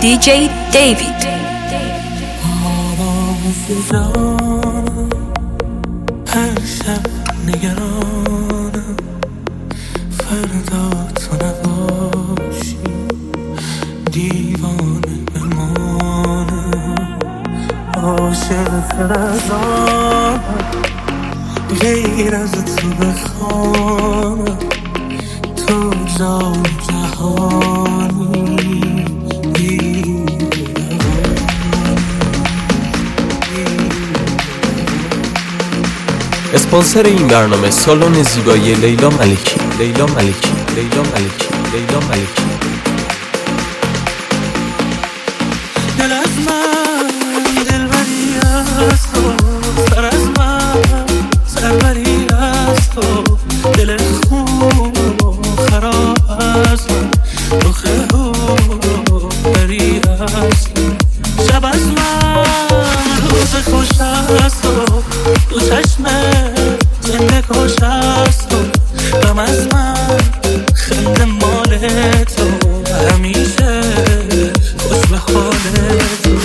DJ David. هر شب نگرانم فردا تو نباشی، دیوانه بمانم، عاشق تر از آنم، غیر از تو بخوانم، تو جان جهانی. اسپانسر این برنامه سالن زیبایی لیلا ملکی. دل از من دلبری از تو، سر از من سربری از تو، دل خوب و خراب از من، رخ بری از تو، شب از من روز خوش از تو، تو چشم زنده کش از تو، غم از من خنده مال تو، همیشه خوش به حال تو.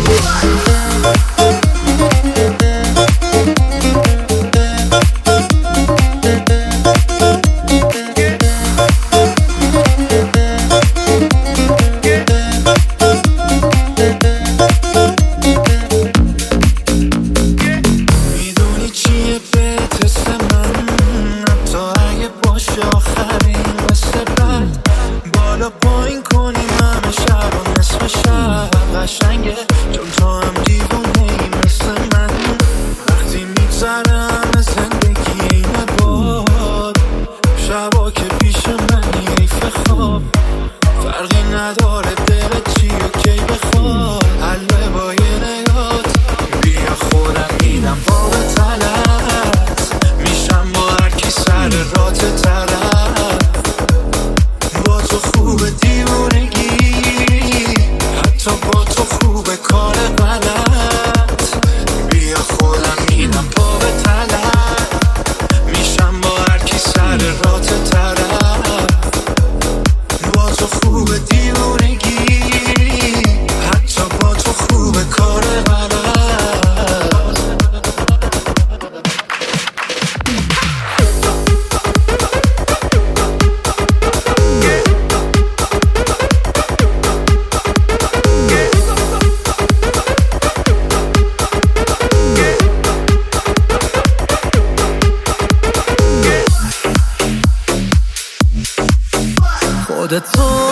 خودتو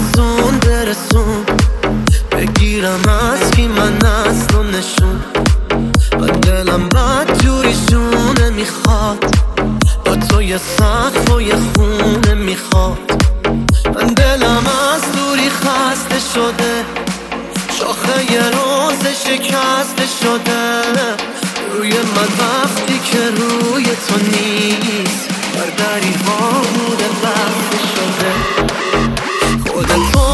برسون بگیرم از کی من اصل و نشون، من دلم بد جوری شونه میخواد، با تو یه سقف و یه خونه میخواد، من دلم از دوری خسته شده، شاخه یه روز شکسته شده، روی من وقتی که روی تو نیست، برداری ها بوده وقت شده. خودتو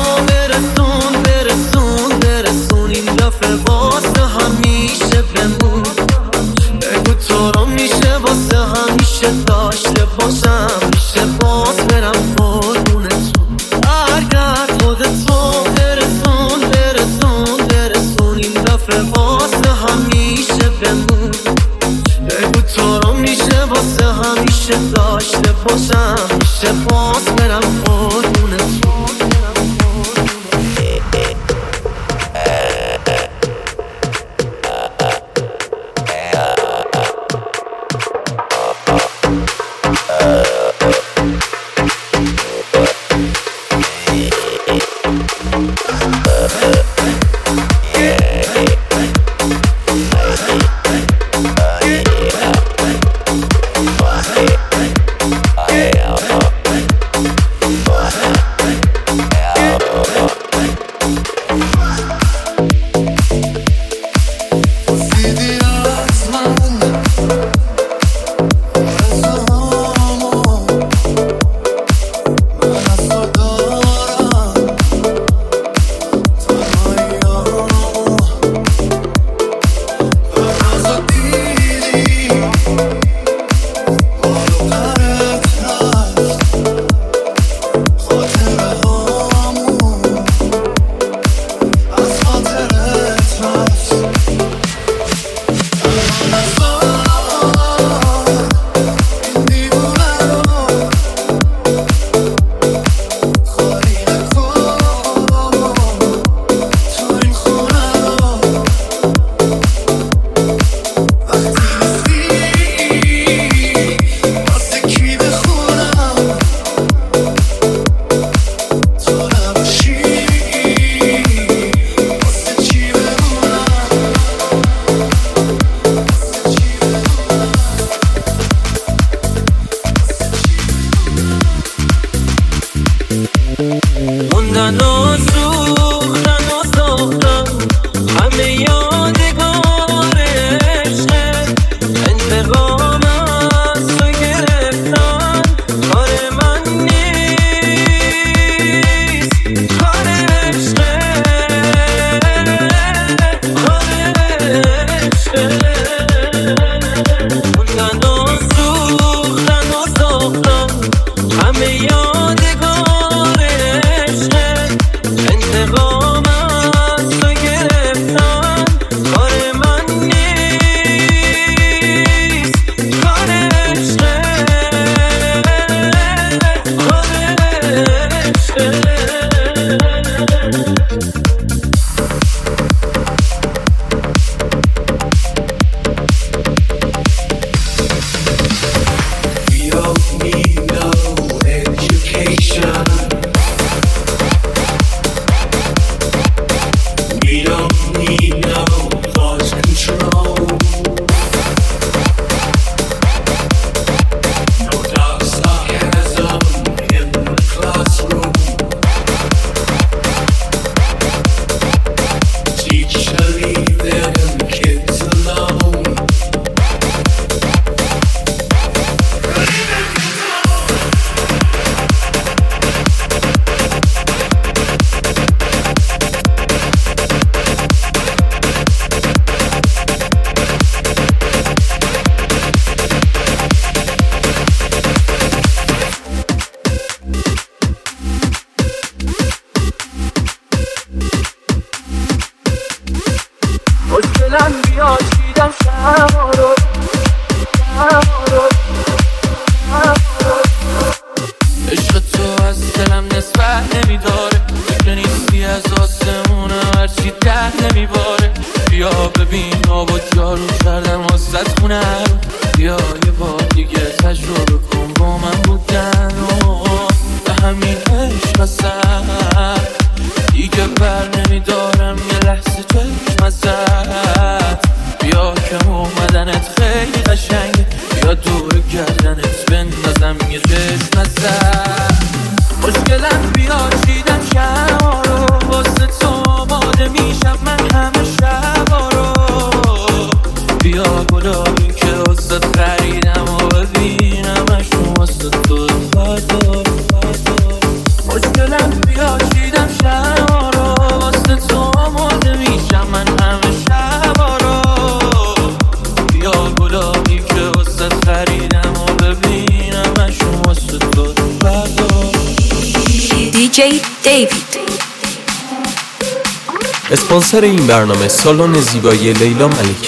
برسون این دفعه واسه همیشه بمون، بگو تو رو میشه واسه همیشه داشته باشم، میشه باز برم قربونتون. اگر خودتو برسون این دفعه واسه همیشه بمون، بگو تو رو میشه واسه همیشه داشته باشم، میشه باز برم قربونتون. انتقام از تو گرفتن کار من نیست، کار عشقه، کار عشقه. موندن و سوختن و ساختن همه یادگار عشقه. انتقام از تو گرفتن کار من نیست، کار عشقه، کار عشقه. خوشگلم بیا چیدم شما رو، عشق تو از دلم نسبت نمیداره، فکر نیستی از آسمونه هرچی ده نمیباره. بیا ببین آب و جارو کردم واسه خونه رو، بیا یه بار دیگه تجربه کن با من بودن و به همین عشق اصلا دیگه بر نمیدارم یه لحظه چشم ازت. بیا که اومدنت خیلی قشنگه، بیا دور گردنت بندازم یه چشم ازت. خوشگلم بیا چیدم شما رو، واسه تو آماده میشم من همه شبا رو. بیا گلابی که واسه خریدم و ببینمشون واسه تو فردا. خوشگلم بیا چیدم شما رو، واسه تو آماده میشم من همه شبا رو. بیا گلابی که واسه خریدم و ببینمشون واسه تو فردا. DJ David. اسپانسر این برنامه سالن زیبایی لیلا ملکی.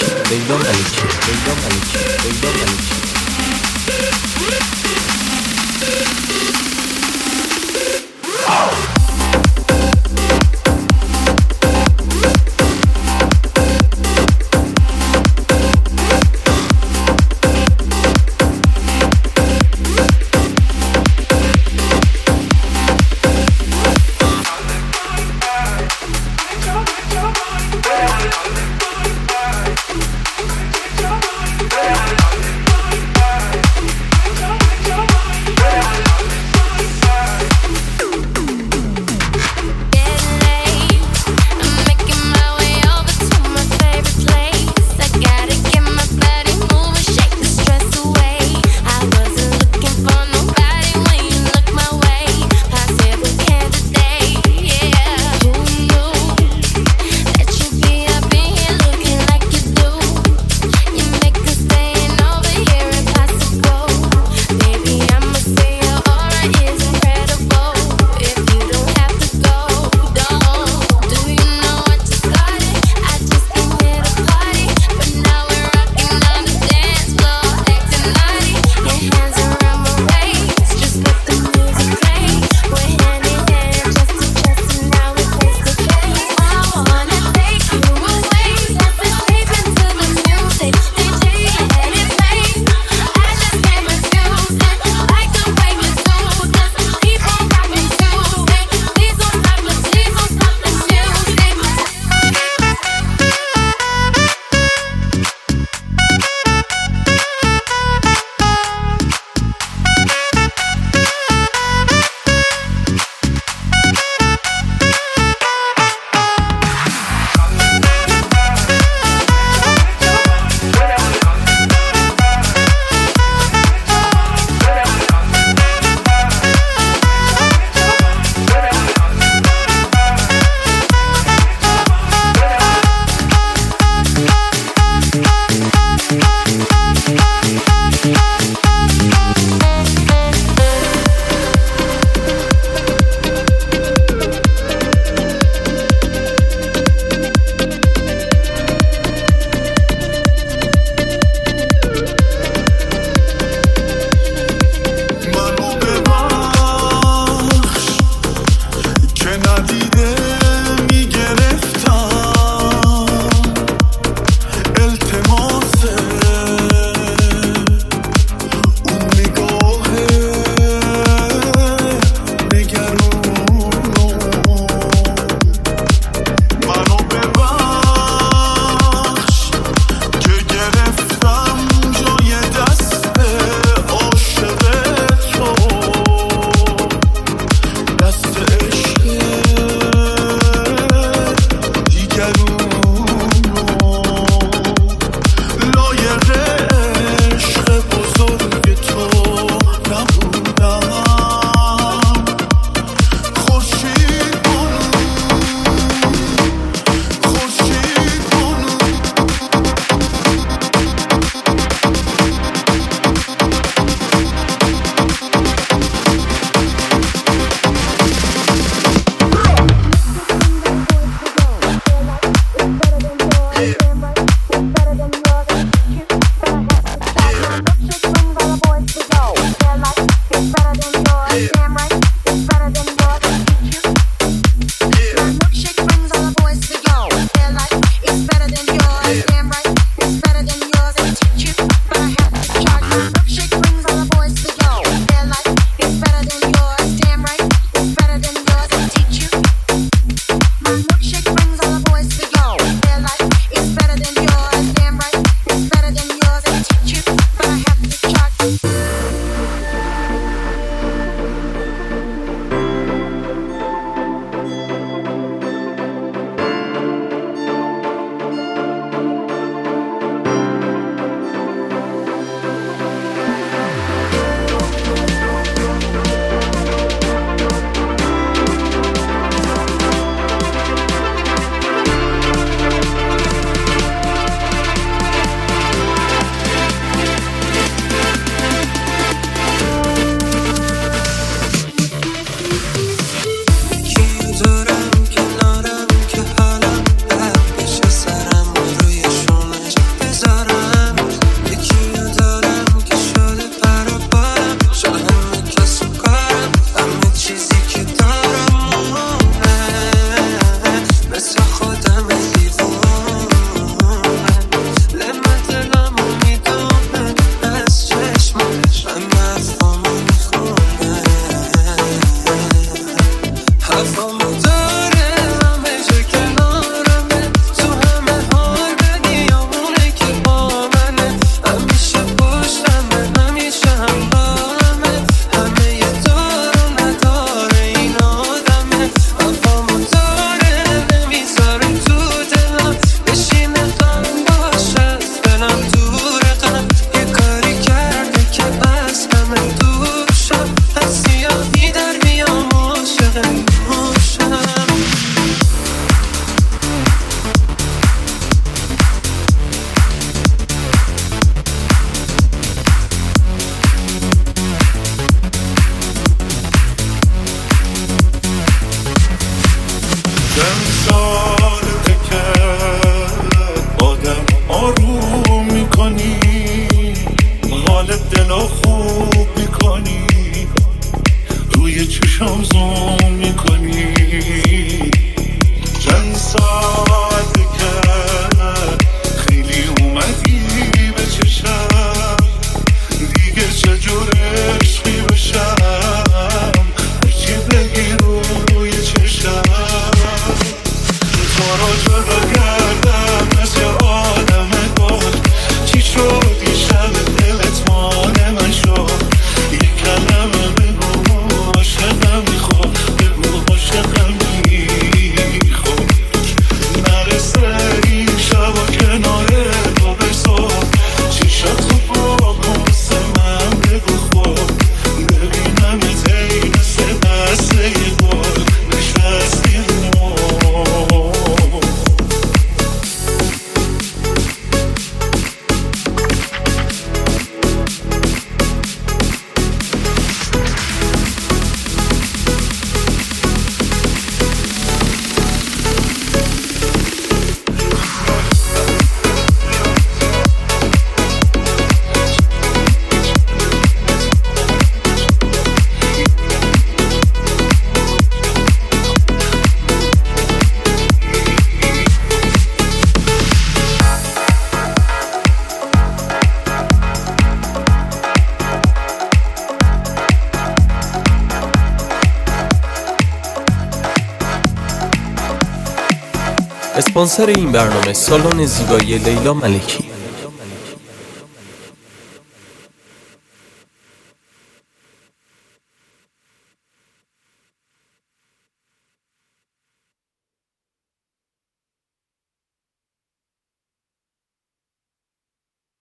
اسپانسر این برنامه سالن زیبایی لیلا ملکی.